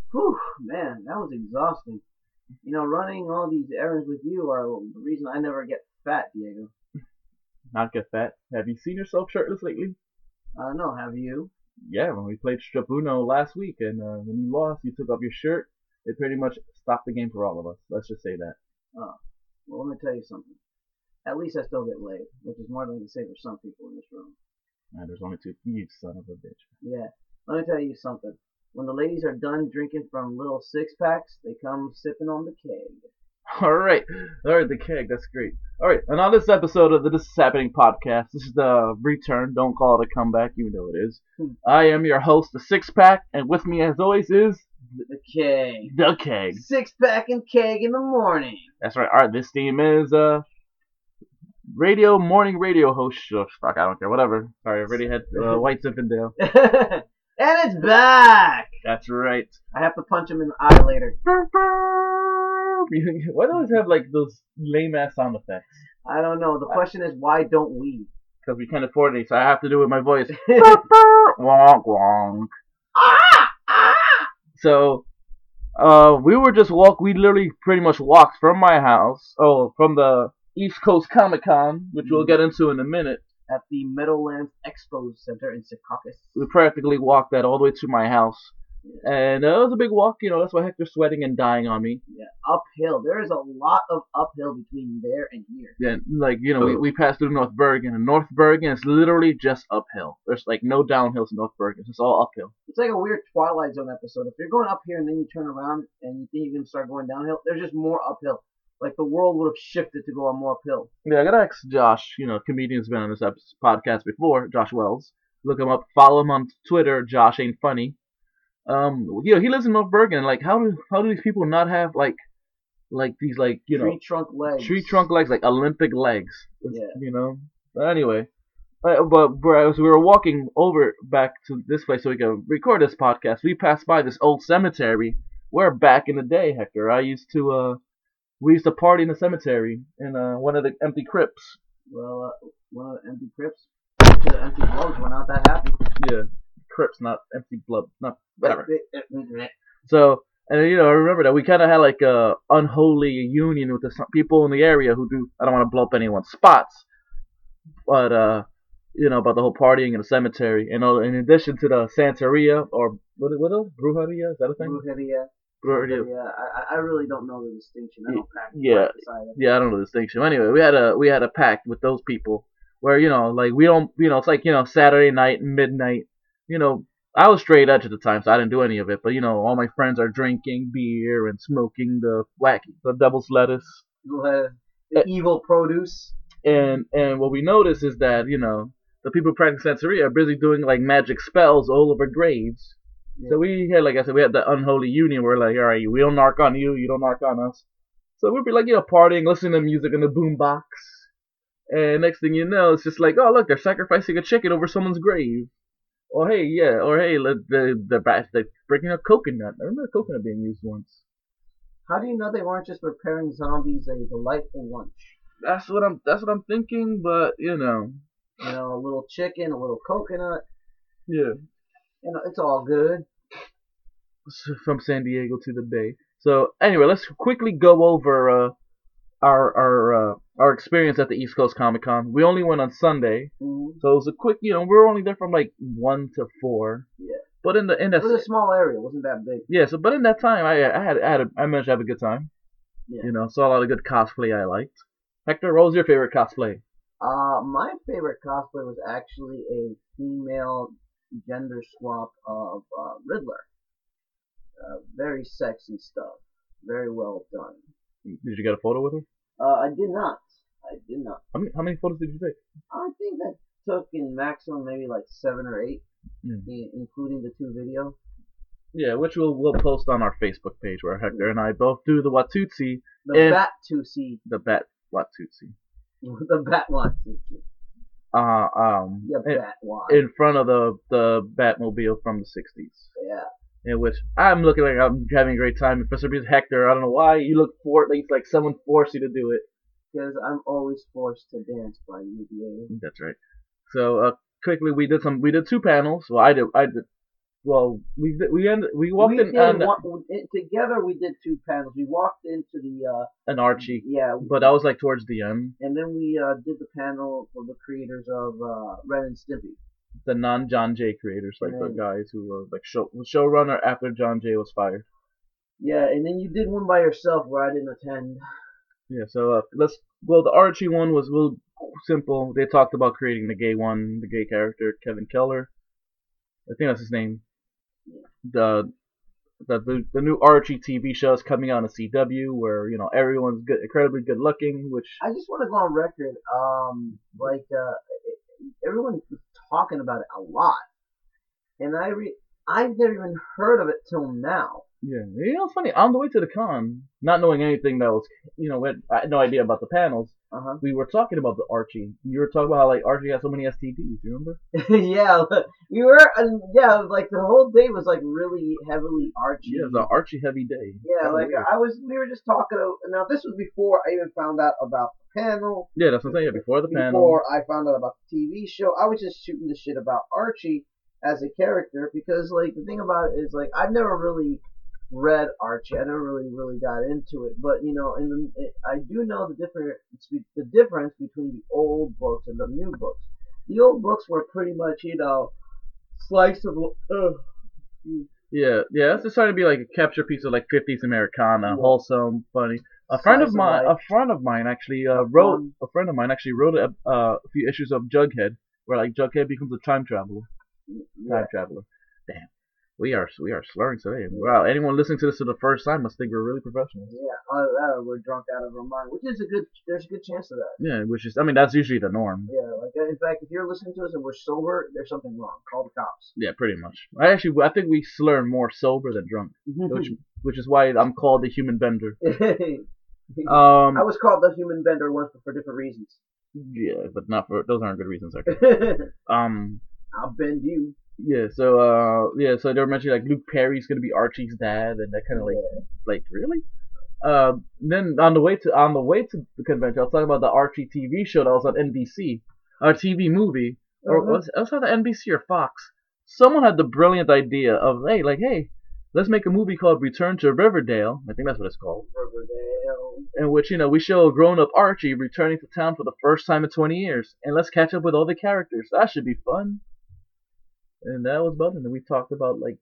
Whew, man, that was exhausting. Running all these errands with you are the reason I never get fat, Diego. Not get fat. Have you seen yourself shirtless lately? I don't know, have you? Yeah, when we played Strapuno last week, and when you lost, you took off your shirt. It pretty much stopped the game for all of us. Let's just say that. Oh, well, let me tell you something. At least I still get laid, which is more than I can say for some people in this room. There's only two. You son of a bitch. Yeah, let me tell you something. When the ladies are done drinking from little six packs, they come sipping on the keg. All right, the keg. That's great. All right, and on this episode of the This Is Happening podcast, this is the return. Don't call it a comeback, even though it is. I am your host, the Six Pack, and with me, as always, is The keg. the keg. Six pack and keg in the morning. That's right. All right, this team is morning radio host. Oh, fuck, I don't care. Whatever. Sorry, I already had White Zinfandel. And it's back! That's right. I have to punch him in the eye later. Why do I always have like those lame ass sound effects? I don't know. The question is, why don't we? Because we can't afford it, so I have to do it with my voice. Wonk wonk. So, we literally pretty much walked from my house, from the East Coast Comic Con, which we'll get into in a minute. At the Meadowlands Expo Center in Secaucus. We practically walked that all the way to my house. Yeah. And it was a big walk, that's why Hector's sweating and dying on me. Yeah, uphill. There is a lot of uphill between there and here. Yeah, we passed through North Bergen, and North Bergen is literally just uphill. There's like no downhills in North Bergen. It's just all uphill. It's like a weird Twilight Zone episode. If you're going up here and then you turn around and you think you're going to start going downhill, there's just more uphill. Like the world would have shifted to go on more uphill. Yeah, I gotta ask Josh, comedian's been on this podcast before, Josh Wells. Look him up, follow him on Twitter, Josh Ain't Funny. He lives in North Bergen. Like, how do these people not have like these tree trunk legs, like Olympic legs? Yeah. But anyway, but as we were walking over back to this place so we could record this podcast, we passed by this old cemetery where back in the day, Hector, we used to party in the cemetery in one of the empty crypts. Well, one of the empty crypts. The empty bloods were not that happy. Yeah, crypts, not empty blood, not whatever. So, and I remember that we kind of had like a unholy union with some people in the area who do. I don't want to blow up anyone's spots, but about the whole partying in the cemetery, and in addition to the Santeria or what else? Brujeria, is that a thing? Brujeria. I really don't know the distinction. I don't practice. Yeah, I don't know the distinction. Anyway, we had a pact with those people where we don't, it's like Saturday night, midnight. I was straight edge at the time, so I didn't do any of it. But all my friends are drinking beer and smoking the devil's lettuce, the evil produce. And what we notice is that the people who practice Santeria are busy doing like magic spells all over graves. So we had, like I said, we had the unholy union. We're like, all right, we don't narc on you, you don't narc on us. So we'd be like, partying, listening to music in the boombox. And next thing you know, it's just like, oh, look, they're sacrificing a chicken over someone's grave. Or hey, they're breaking a coconut. I remember a coconut being used once. How do you know they weren't just preparing zombies a delightful lunch? That's what I'm thinking, but a little chicken, a little coconut. Yeah. It's all good. From San Diego to the Bay. So anyway, let's quickly go over our experience at the East Coast Comic Con. We only went on Sunday, so it was a quick. We were only there from like 1 to 4. Yeah. But it was a small area. It wasn't that big. Yeah. So, but in that time, I managed to have a good time. Yeah. Saw a lot of good cosplay I liked. Hector, what was your favorite cosplay? My favorite cosplay was actually a female gender swap of Riddler. Very sexy stuff. Very well done. Did you get a photo with her? I did not. How many photos did you take? I think I took in maximum maybe like 7 or 8, including the 2 videos. Yeah, which we'll post on our Facebook page where Hector and I both do the Watusi. The Bat-Tutsi. The Bat Watusi. The Bat Watusi. In front of the Batmobile from the 60s. Yeah. In which I'm looking like I'm having a great time. For some reason, Hector, I don't know why, you look like someone forced you to do it. Because I'm always forced to dance by UBA. That's right. So quickly, we did 2 panels. Well, I did well, we walked We in did on together. We did two panels. We walked into the an Archie, yeah, but that was like towards the end. and then we did the panel for the creators of Ren and Stimpy. The non-John Jay creators, like And the then, guys who were like showrunner after John Jay was fired. yeah, and then you did one by yourself where I didn't attend. Yeah, so the Archie one was real simple. They talked about creating the gay one, the gay character, Kevin Keller. I think that's his name. The the new Archie TV show is coming out on CW, where everyone's good, incredibly good looking. Which I just want to go on record. Everyone was talking about it a lot, and I've never even heard of it till now. yeah, it's funny. On the way to the con, not knowing anything that was, I had no idea about the panels. Uh huh. We were talking about the Archie. You were talking about how like Archie has so many STDs. You remember? Yeah, we were. Yeah, like the whole day was like really heavily Archie. Yeah, it was an Archie heavy day. Yeah, Kinda like weird. we were just talking. Now this was before I even found out about the panel. Yeah, that's what I'm saying. Yeah, before the panel. Before I found out about the TV show, I was just shooting the shit about Archie as a character because, like, the thing about it is, like, I've never really read Archie. I never really got into it, but I do know the difference between the old books and the new books. The old books were pretty much, slice of. Yeah, that's just trying to be like a capture piece of like 50s Americana, Yeah. wholesome, funny. Slice of life. A friend of mine actually wrote a few issues of Jughead, where like Jughead becomes a time traveler. Yeah. Time traveler. Damn, we are slurring today. Wow, anyone listening to this for the first time must think we're really professional. Yeah, either that or we're drunk out of our mind, which is there's a good chance of that. Yeah, I mean, that's usually the norm. Yeah, like in fact, if you're listening to us and we're sober, there's something wrong. Call the cops. Yeah, pretty much. I think we slur more sober than drunk, which is why I'm called the human bender. I was called the human bender once, but for different reasons. Yeah, but not for those aren't good reasons actually. I'll bend you. Yeah, so they were mentioning like Luke Perry's gonna be Archie's dad, and that kind of like really. Then on the way to the convention, I was talking about the Archie TV show that was on NBC, our TV movie, or was it either NBC or Fox? Someone had the brilliant idea of hey, let's make a movie called Return to Riverdale. I think that's what it's called. Riverdale. In which we show a grown-up Archie returning to town for the first time in 20 years, and let's catch up with all the characters. That should be fun. And that was about it. And we talked about like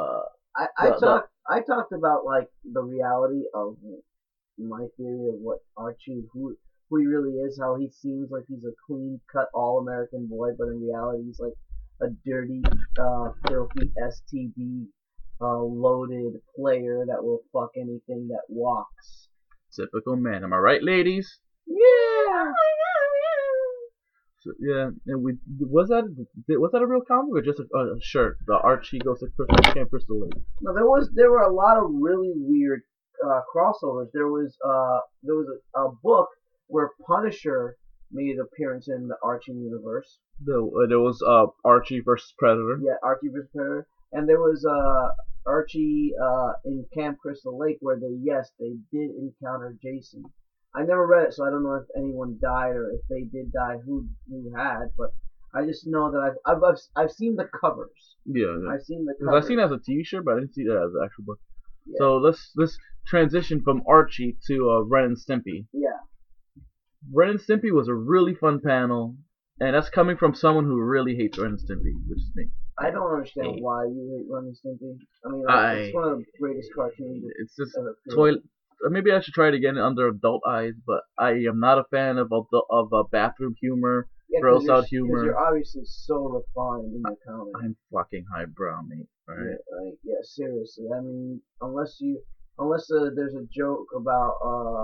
I talked about like the reality of my theory of what Archie who he really is, how he seems like he's a clean cut all American boy, but in reality he's like a dirty, filthy STD loaded player that will fuck anything that walks. typical man. Am I right, ladies? Yeah. So, yeah, and was that a real comic or just a shirt? The Archie goes to Camp Crystal Lake. No, there were a lot of really weird crossovers. There was a book where Punisher made an appearance in the Archie universe. There was Archie versus Predator. Yeah, Archie vs. Predator, and there was Archie in Camp Crystal Lake where they did encounter Jason. I never read it, so I don't know if anyone died or if they did die, who had. But I just know that I've seen the covers. Yeah. I've seen the covers. I've seen it as a T-shirt, but I didn't see that as an actual book. Yeah. So let's transition from Archie to Ren and Stimpy. Yeah. Ren and Stimpy was a really fun panel, and that's coming from someone who really hates Ren and Stimpy, which is me. I don't understand why you hate Ren and Stimpy. I mean, it's one of the greatest cartoons. It's just ever toilet. Maybe I should try it again under adult eyes, but I am not a fan of bathroom humor, gross out humor. Because you're obviously so refined in your comedy. I'm fucking highbrow, mate. All right. Yeah, seriously. I mean, unless there's a joke about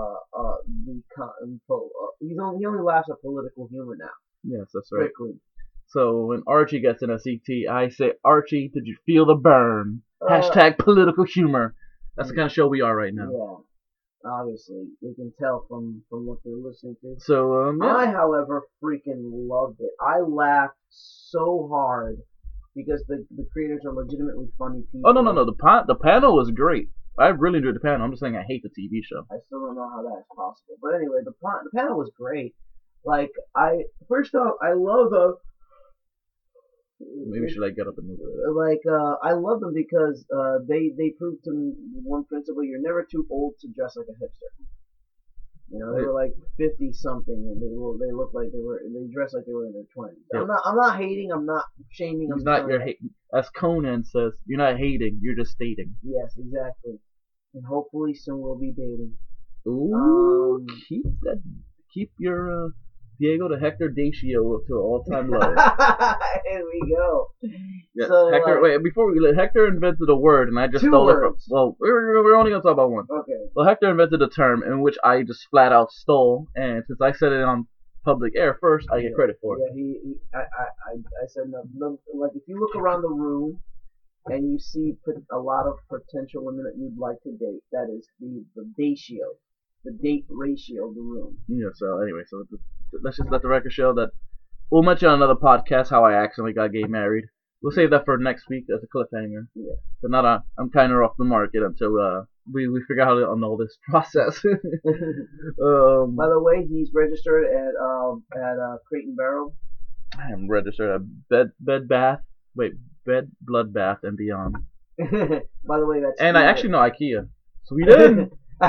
he only laughs at political humor now. Yes, that's right. Quickly. So when Archie gets in a CT, I say, Archie, did you feel the burn? Hashtag political humor. That's the kind of show we are right now. Yeah. Obviously, you can tell from what they're listening to. So, yeah. I, however, freaking loved it. I laughed so hard because the creators are legitimately funny people. Oh no! The panel was great. I really enjoyed the panel. I'm just saying I hate the TV show. I still don't know how that is possible. But anyway, the panel was great. Like first off, I love Maybe we should like get up and move it. Like I love them because they proved to me one principle: you're never too old to dress like a hipster. You know, they were like 50 something, and they looked like they dressed like they were in their 20s. Yep. I'm not hating, I'm not shaming. He's not your as Conan says, you're not hating, you're just stating. Yes, exactly. And hopefully soon we'll be dating. Ooh, keep your Diego to Hector Dacio to all-time low. Here we go. Yes, So, Hector. Wait, before Hector invented a word, and I just stole it from. Well, we're only gonna talk about one. Okay. Well, Hector invented a term in which I just flat out stole, and since I said it on public air first, I get credit for it. Yeah, I said no. Like if you look around the room and you see a lot of potential women that you'd like to date, that is the datio, the date ratio of the room. Yeah. So anyway, let's just let the record show that we'll mention on another podcast how I accidentally got gay married. We'll save that for next week as a cliffhanger. Yeah. So now I'm kind of off the market until we figure out how to annul this process. By the way, he's registered at Crate and Barrel. I am registered at Bed, Bloodbath, and Beyond. By the way, that's and I actually know IKEA. Sweden.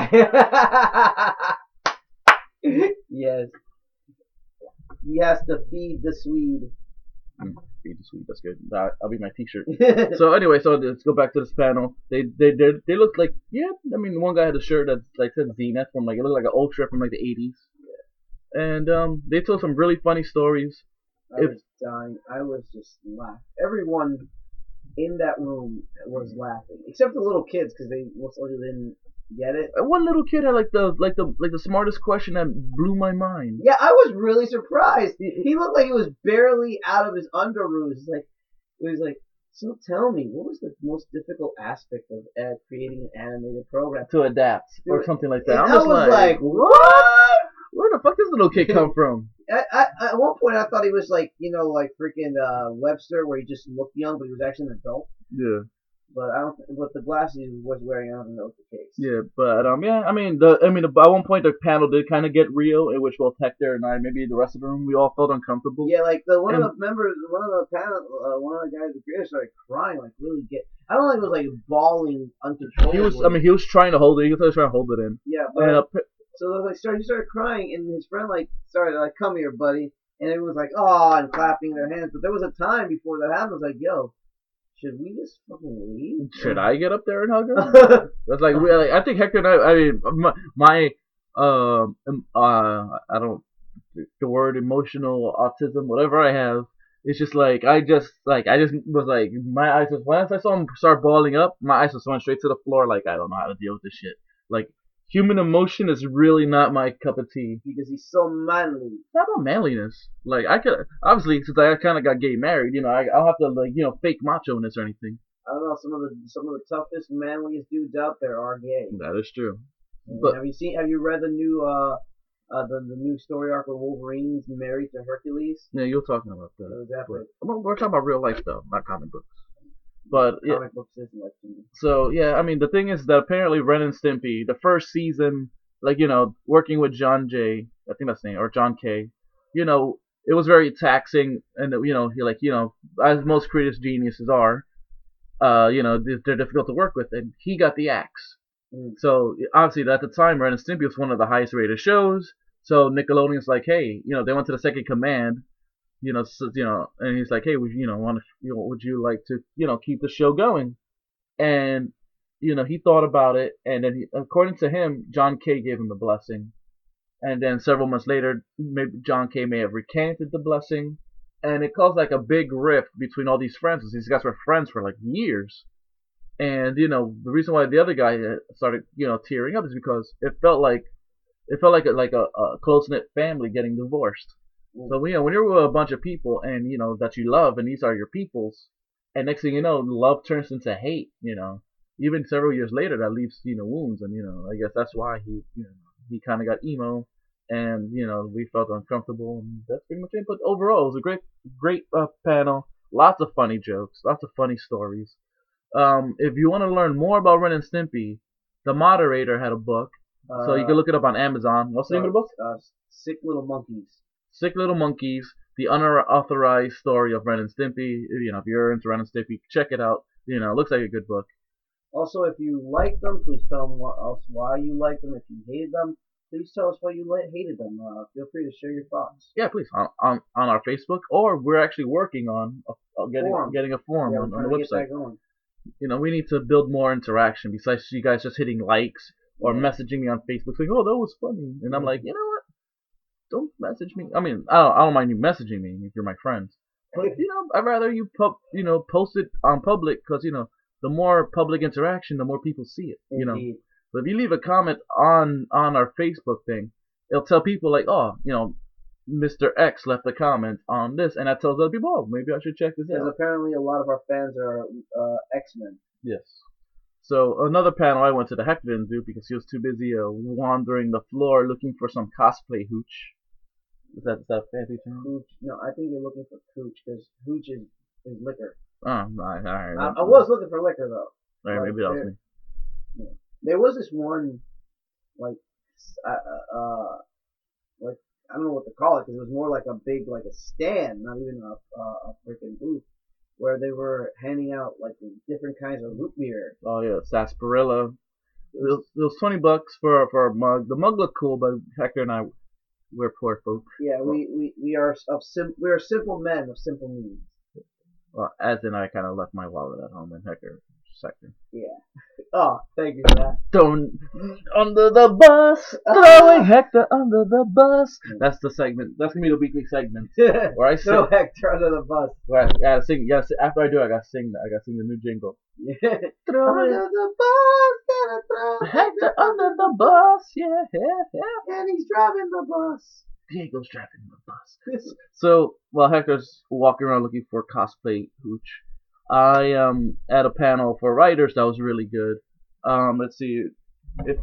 Yes. He has to feed the Swede. Feed the Swede. That's good. That'll be my T-shirt. So anyway, let's go back to this panel. They look like one guy had a shirt that like said Zenith from it looked like an Ultra from like the 80s. And they told some really funny stories. I was dying. I was just laughing. Everyone in that room was laughing, except the little kids because they most likely didn't get it. One little kid had like the smartest question that blew my mind. Yeah, I was really surprised. He looked like he was barely out of his underoos. It was like, so tell me, what was the most difficult aspect of creating an animated program? To adapt or something like that. I was like, what? Where the fuck does the little kid come from? At one point, I thought he was like freaking Webster, where he just looked young, but he was actually an adult. Yeah. But but the glasses he was wearing, I don't know if the case. Yeah, but at one point the panel did kind of get real, in which both Hector and I, maybe the rest of the room, we all felt uncomfortable. Yeah, like one of the guys, the creator, started crying, like really I don't think it was like bawling uncontrollably. He was trying to hold it. He was trying to hold it in. Yeah, but so he started crying, and his friend started come here, buddy, and everyone was like, oh, and clapping their hands. But there was a time before that happened. I was like, yo, should we just fucking leave? Should I get up there and hug him? That's I think Hector and I don't the word emotional autism, whatever I have. It's just I just was like, my eyes was, once I saw him start balling up, my eyes was going straight to the floor. Like, I don't know how to deal with this shit. Like, human emotion is really not my cup of tea. Because he's so manly. It's not about manliness. Like, I could, obviously, since I kind of got gay married, I'll have to, fake macho-ness or anything. I don't know, some of the toughest, manliest dudes out there are gay. That is true. But have you read the new, the new story arc where Wolverine's married to Hercules? Yeah, you're talking about that. Exactly. We're talking about real life, though, not comic books. But yeah. Comic books isn't like to me. So yeah, the thing is that apparently Ren and Stimpy, the first season, working with John J, I think that's his name, or John K, it was very taxing, and as most creative geniuses are, they're difficult to work with, and he got the axe. So obviously at the time, Ren and Stimpy was one of the highest rated shows. So Nickelodeon's like, hey, they went to the second command. And he's like, hey, would you like to, keep the show going? And, he thought about it, and then according to him, John K gave him the blessing. And then several months later, maybe John K may have recanted the blessing, and it caused a big rift between all these friends, because these guys were friends for years. And, the reason why the other guy started, tearing up is because it felt like a close-knit family getting divorced. So when you're with a bunch of people and that you love and these are your peoples, and next thing you know, love turns into hate. Even several years later, that leaves wounds, and I guess that's why he kind of got emo, and we felt uncomfortable, and that's pretty much it. But overall, it was a great panel, lots of funny jokes, lots of funny stories. If you want to learn more about Ren and Stimpy, the moderator had a book, so you can look it up on Amazon. What's the name of the book? Sick Little Monkeys. Sick Little Monkeys. the unauthorized story of Ren and Stimpy. If you're into Ren and Stimpy, check it out. It looks like a good book. Also, if you like them, please tell them why you like them. If you hated them, please tell us why you hated them. Feel free to share your thoughts. Yeah, please on our Facebook, or we're actually working on getting a forum on the website. We need to build more interaction besides you guys just hitting likes or messaging me on Facebook saying, "Oh, that was funny," and I'm like, you know what? Don't message me. I mean, I don't mind you messaging me if you're my friends, but I'd rather you post it on public because the more public interaction, the more people see it. Indeed. So if you leave a comment on our Facebook thing, it'll tell people like, oh, Mr. X left a comment on this, and that tells other people, oh, maybe I should check this out. Because apparently a lot of our fans are X-Men. Yes. So another panel I went to the Hector didn't do because he was too busy wandering the floor looking for some cosplay hooch. Is that a fancy term? Hooch? No, I think you're looking for cooch because hooch is liquor. Oh, all right. I was looking for liquor though. All right, maybe that was me. Yeah. There was this one, like I don't know what to call it because it was more like a big, like a stand, not even a freaking booth, where they were handing out like different kinds of root beer. Oh yeah, sarsaparilla. It was $20 for a mug. The mug looked cool, but Hector and I, we're poor folk. Yeah, we are simple men of simple means. Well, as in I kind of left my wallet at home in Hector sector. Yeah. Oh, thank you for that. Don't under the bus, throwing Hector under the bus. That's the segment. That's gonna be the weekly segment where I sing. Throw Hector under the bus. Where I gotta sing. After I do, I gotta sing. I gotta sing the new jingle. Yeah. Throw Under the bus, gotta throw Hector under the bus. Yeah. and he's driving the bus. Diego's driving the bus. So while Hector's walking around looking for cosplay hooch, I at a panel for writers that was really good. Let's see, it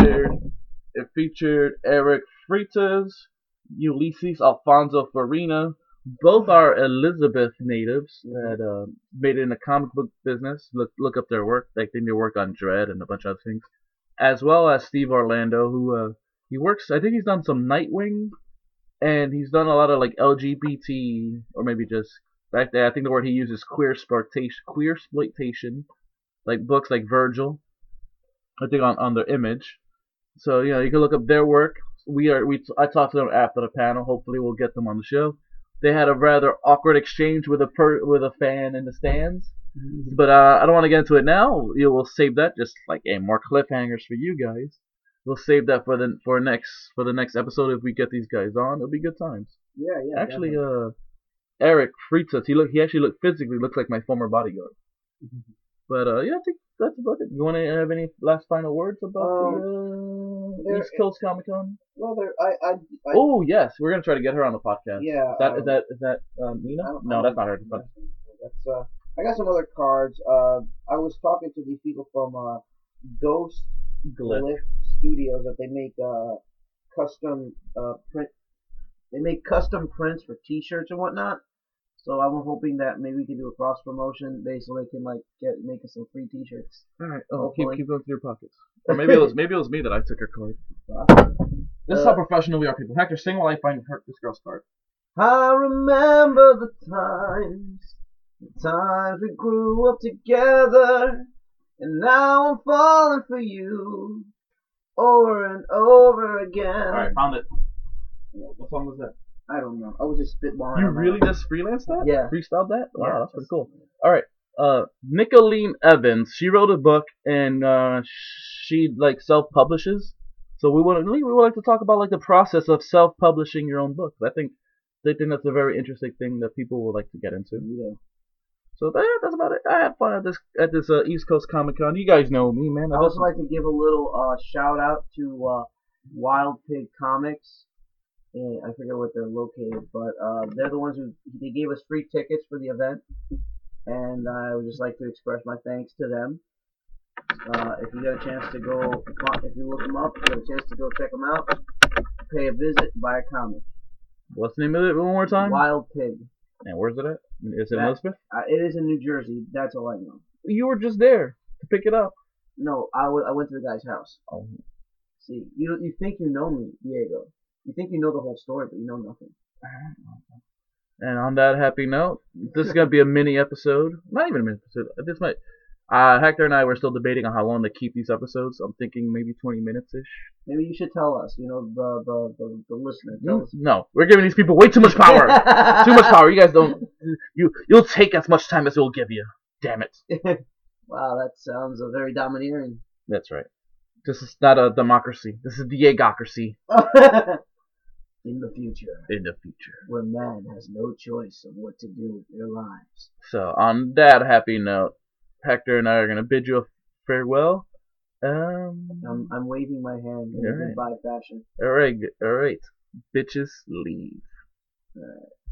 featured Eric Freitas, Ulysses Alfonso Farina. Both are Elizabeth natives that made it in the comic book business. Look up their work. I think they work on Dread and a bunch of other things, as well as Steve Orlando, who he works. I think he's done some Nightwing, and he's done a lot of like LGBT or maybe just. I think the word he uses is queer exploitation, like books like Virgil. I think on their Image. So you can look up their work. I talked to them after the panel. Hopefully we'll get them on the show. They had a rather awkward exchange with a fan in the stands, but I don't want to get into it now. We'll save that just like more cliffhangers for you guys. We'll save that for the next episode if we get these guys on. It'll be good times. Yeah. Actually, definitely. Eric Freitas, he actually physically looks like my former bodyguard. But I think that's about it. You want to have any last final words about the East Coast Comic Con? Well, oh yes, we're gonna try to get her on the podcast. Yeah. Is that Nina? No, that's not her. That's I got some other cards. I was talking to these people from Ghost Glyph Studios that they make custom print. They make custom prints for T-shirts and whatnot. So I'm hoping that maybe we can do a cross promotion so they can make us some free T-shirts. All right. Oh, keep going through your pockets. Or maybe it was me that I took her card. This is how professional we are, people. Hector, sing while I find this girl's card. I remember the times we grew up together, and now I'm falling for you over and over again. All right, found it. What song was that? I don't know. I was just spitballing. You really just freelanced that? Yeah. Freestyled that? Wow, yeah, that's pretty cool. All right. Nicolene Evans. She wrote a book and she self-publishes. So we would like to talk about the process of self-publishing your own book. They think that's a very interesting thing that people would like to get into. Yeah. So that's about it. I had fun at this East Coast Comic Con. You guys know me, man. I also like to give a little shout out to Wild Pig Comics. I forget what they're located, but they're the ones they gave us free tickets for the event, and I would just like to express my thanks to them. If you get a chance to go, if you look them up, get a chance to go check them out, pay a visit, buy a comic. What's the name of it one more time? Wild Pig. And where's it at? Is it in Elizabeth? It is in New Jersey. That's all I know. You were just there to pick it up. No, I went to the guy's house. Oh. See, you think you know me, Diego. You think you know the whole story, but you know nothing. And on that happy note, this is gonna be a mini episode. Not even a mini episode. This might. Hector and I were still debating on how long to keep these episodes. I'm thinking maybe 20 minutes ish. Maybe you should tell us. The listener. Tell us. No, we're giving these people way too much power. Too much power. You guys don't. You'll take as much time as we'll give you. Damn it. Wow, that sounds very domineering. That's right. This is not a democracy. This is Diegocracy. In the future. In the future. Where man has no choice of what to do with their lives. So, on that happy note, Hector and I are going to bid you a farewell. I'm waving my hand in a goodbye fashion. Alright. Bitches, leave. Alright.